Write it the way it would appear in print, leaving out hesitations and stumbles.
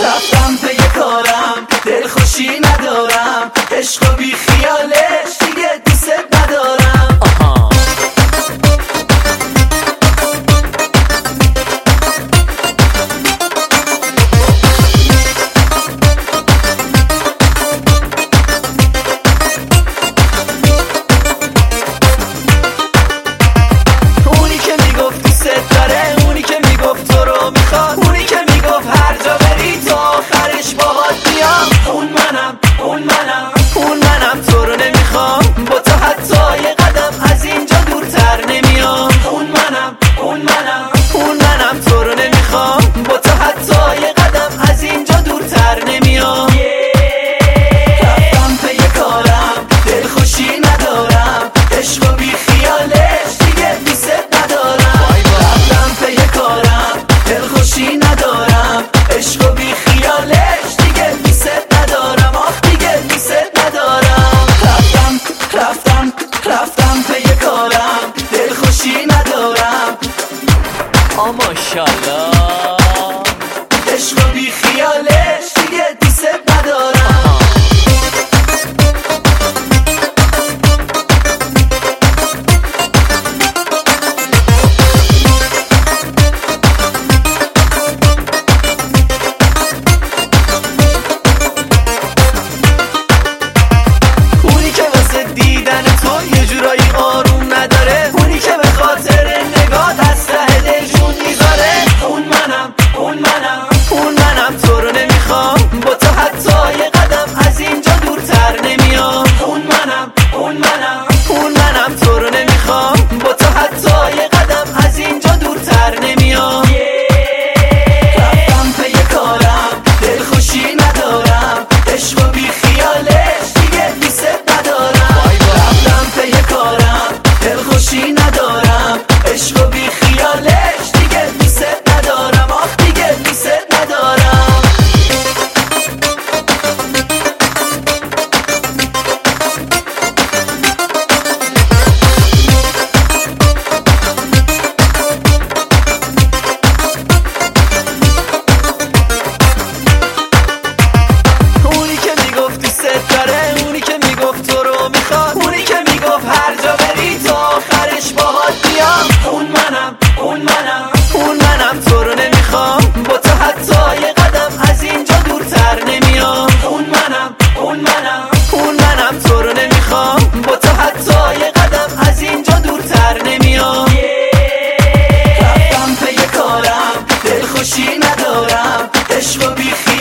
رفتم پی کارم، دلخوشی ندارم، عشق و بی خیالش دیگه دوست ندارم. اونی که میگفت دوست داره، اونی که میگفت تو رو میخواد، اونی که میگفت هر جا بری تا آخرش باهات میام. اون منم تو رو نمیخوام، با تو حتی یه قدم از اینجا دورتر نمیام. اون منم تو رو نمیخوام، با تو حتی یه قدم از اینجا دورتر نمیام. رفتم پی کارم، دلخوشی ندارم، عشق و بی خیالش دیگه دوست ندارم. رفتم پی کارم، دلخوشی ندارم، عشق و بی خیالش دیگه دوست ندارم. آخ دیگه دوست ندارم. رفتم پی کارم، دلخوشی ندارم، ماشاءالله، عشق و بی خیالش دیگه دوست ندارم. اونی که واسه دیدن تو یه جورایی آروم نداره، اونی که به خاطر نگات از ته دل جون میذاره. اون منم تو رو نمیخوام، با تو حتی یه قدم از اینجا دورتر نمیام. اون منم تو رو نمیخوام، با تو حتی یه قدم از اینجا دورتر نمیام. رفتم پی کارم، دلخوشی ندارم، عشق و بی خیالش دیگه دوست ندارم. رفتم پی کارم، دلخوشی ندارم، عشق و بی خیالش دیگه دوست ندارم. آخ دیگه دوست ندارم. اونی که میگفت دوست داره، اونی که میگفت تو رو میخواد، اونی که میگفت هر جا بری تا آخرش باهات میام. اون منم تو رو نمیخوام، با تو حتی یه قدم از اینجا دورتر نمیام. اون منم تو رو نمیخوام، با تو حتی یه قدم از اینجا دورتر نمیام. رفتم پی کارم، دلخوشی ندارم، عشق و بی